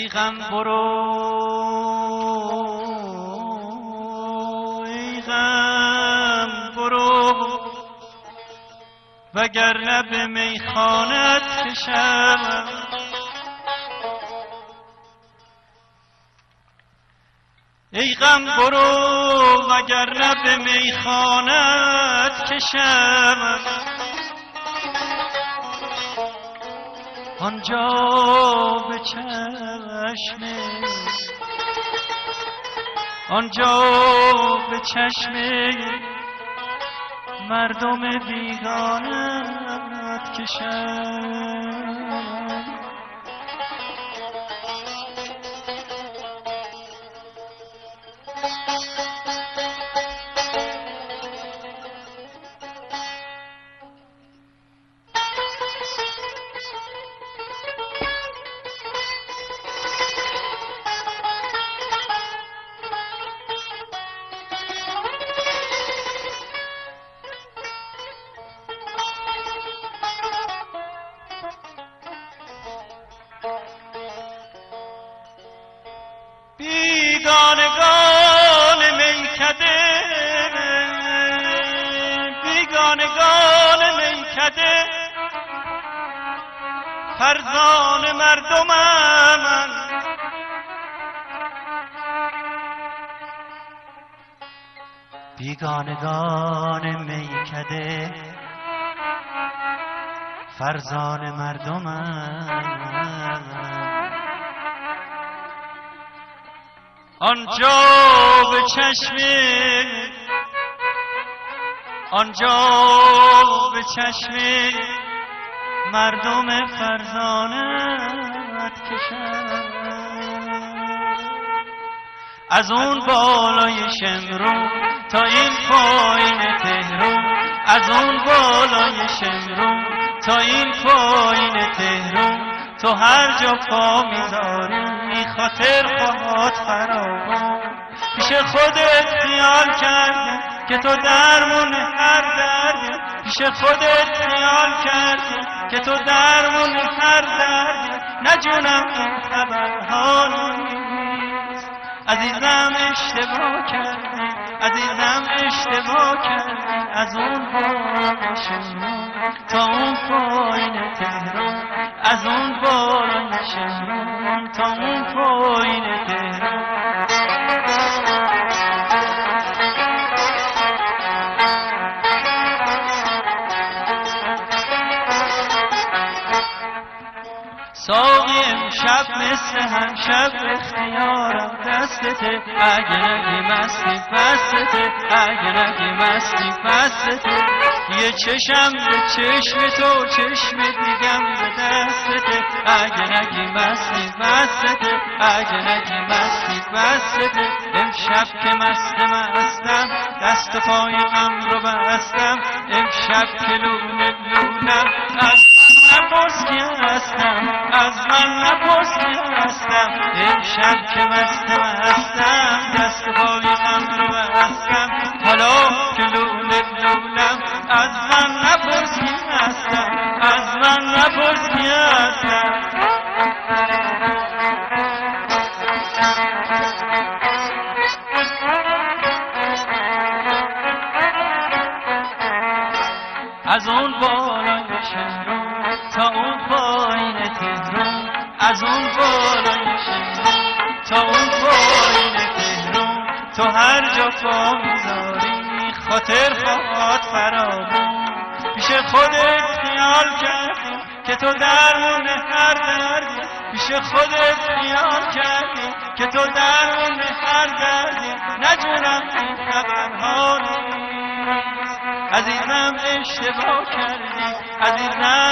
ای غم برو، ای غم برو، وگرنه به میخانت کشم. ای غم برو، وگرنه به میخانت کشم. آنجا به چشم، آنجا به چشم مردم بیگانت کشم. بیگانگان میکده، بیگانگان میکده، فرزان مردمم. بیگانگان میکده، فرزان مردمم. آنجا به چشم، آنجا به چشم مردم فرزانت کشم. از اون بالای شمرون تا این پایین تهران، از اون بالای شمرون تا این پایین تهران، تو هر جا پا میذاری خاطر خواهد فراوان. پیش خودت خیال کردی که تو درمون هر دردی، پیش خودت خیال کردی که تو درمون هر دردی. نجونم این خبرها نیست، عزیزم اشتباه کردی، عزیزم اشتباه کردی. از اون بالای شمرون تا اون پایین تهران، از اون بالای شمرون تا اون پایین تهران. ساقی امشب مثل هر شب اختیارم دستته، اگه نگی مستی بستته، اگه نگی مستی بستته. یه چشم به چشم تو، چشم دیگم به دستته، اگه نگی مستی بستته، اگه نگی مستی بستته. امشب که مستم دست و پای غم رو بستم، امشب که لونه لونم از نپرس که هستم، از من نپرس که هستم. امشب که مستم دست پای غم رو بستم، حالا که لونه لونم از من نپرس که هستم، از من نپرس که هستم. از اون بالای شهرون تا اون پایین تهران، از اون بالای شهرون تا اون پایین تهران. تو هر جا پا میذاری خاطر خواهد فراوان. پیش خودت خیال کردی که تو درمون هر دردی، پیش خودت خیال کردی که تو درمون هر دردی. نجونم این خبرها نیست، عزیزم اشتباه کردی، عزیزم